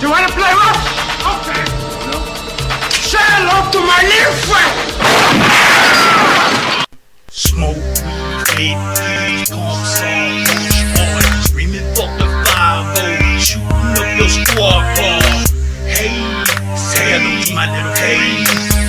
You wanna play rough? Okay. No. Say hello to my little friend. Smoke weed, lit, pump song, push hard, screaming fuck the 5-0, shooting up your squad car. Hey, say hello to my little hey,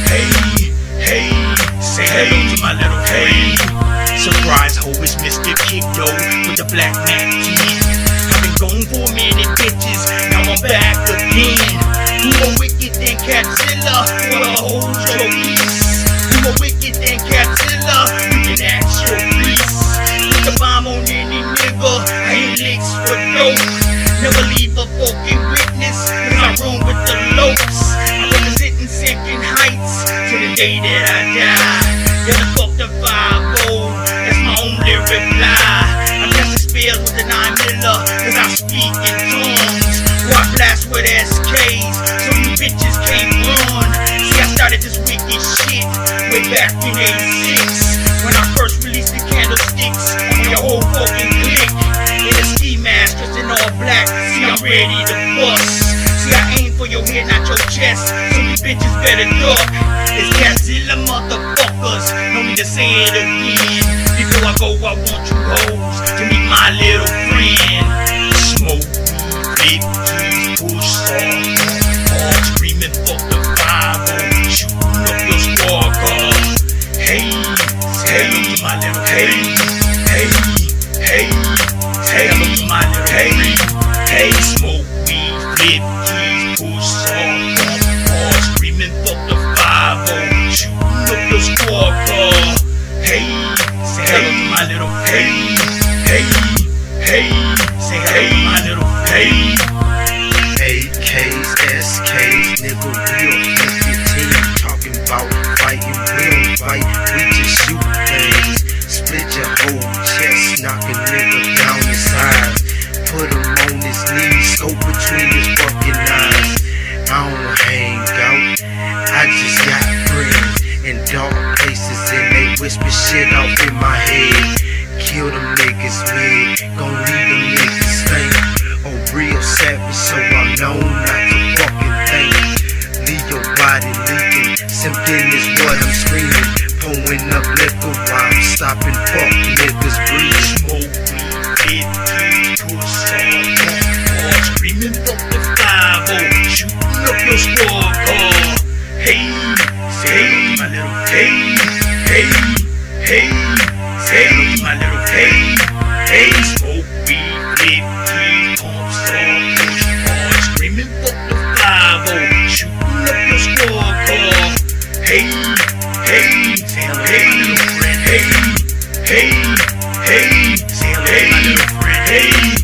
say hello to my little hey. Surprise hoe is Mr. Kick Yo with the black Mac team. I've been gone for a minute, bitches, now I'm back again. You more wicked than Catzilla, well hold your peace. You more wicked than Catzilla, you can ask your priest. Put the bomb on any nigga, I ain't licks for dope. Never leave a fucking witness, cause I run with the lopes. I'm representing Sinking Heights to the day that I die. Yeah, the fuck the 5-0, that's my only reply. I'm casting spells with the 9mm, cause I speak in tongues. Or I blast with SKs, so you bitches can't run. See, I started this wicked shit way back in 86, when I first released the Candlesticks on your whole fucking clique. In a ski mask, dressed in all black, see I'm ready to bust. See, I aim for your head, not your chest, so you bitches better duck. It's Catzilla motherfuckers, no need to say it again. Before I go, I want you hoes to meet my little friend. Smoke, big keys, push song, hard screaming fuck the 5-0, shooting up your squad car. Hey, say hello to my little hey, say hello to my little hey, smoke weed, flip keys, push song, hard screaming fuck the 5-0, shooting up your squad car. Hey, say hello to my little hey, say hello to my little hey. AKs, SKs, nigga, real flip your team. Talking about fighting, we don't fight, we just shoot things. Split your whole chest, knock a nigga down his eyes. Put him on his knees, scope between his fucking eyes. I don't hang out, I just got friends in dark places and they whisper shit out in my head. Kill them niggas, man, gon' leave them niggas stink. Oh, real savage, so I'm known not to fucking think. Leave your body leaking, simping is what I'm screaming. Pulling up liquor while I'm stopping fuck niggas breathing. Smoke weed, push song, hard screaming fuck the 5-0, shooting up your squad car. Hey, say hello to my little hey, say hello to my little hey, smoke weed, flip keys, pump song, push hard screaming fuck the 5-0, shooting up your squad car. Hey, say hello to my little friend. Hey, say hello to my little friend. Hey.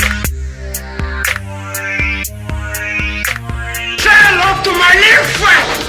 Say hello to my little friend.